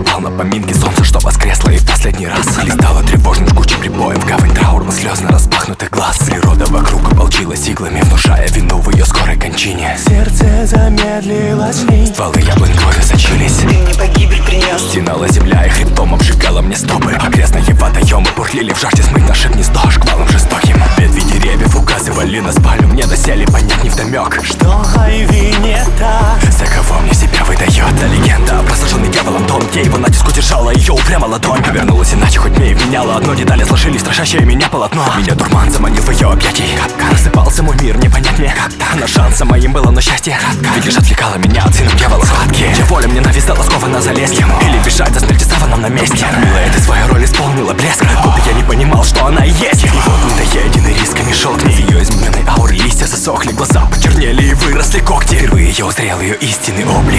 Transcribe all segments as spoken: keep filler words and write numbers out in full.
попал на поминки солнца, что воскресло и в последний раз листало тревожным жгучим прибоем в гавань траурно-слезно распахнутых глаз. Природа вокруг ополчилась иглами, внушая вину в ее скорой кончине. Сердце замедлилось, стволы яблонь крови сочились. Ты мне погибель принес. Стенала земля и хребтом обжигала мне стопы. Окрестные водоемы бурлили в жажде смыть наше гнездо шквалом жестоким. Ветви деревьев указывали на спальню, мне доселе понять невдомек, что Айви не та, за кого мне себя выдает. Да легенда про сожженный дьяволом дом, где его натиск удержала ее упрямо ладонь. Повернулась иначе, хоть мне и меняла одно, детали сложились, страшащее меня полотно. Меня дурман заманил в ее объятий. Капка рассыпался мой мир, не понять мне как-то. Но шансом моим было, но счастье кратко. Ведь лишь отвлекала меня от сына дьявола схватки. Чья воля мне нависала скована за лезвием, или бежать до смерти саваном на месте. Милая, ты свою роль исполнила блеск, будто я не понимал, что она и есть. И вот недоеденный рисками шел к ней. Ее измененной ауры листья засохли, глаза почернели и выросли когти. Впервые я узрел ее истинный облик.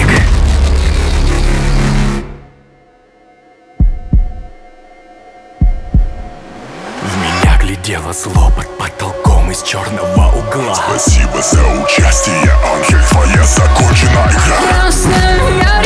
Глядело зло под потолком из черного угла. Спасибо за участие, ангель, твоя закончена игра. Красная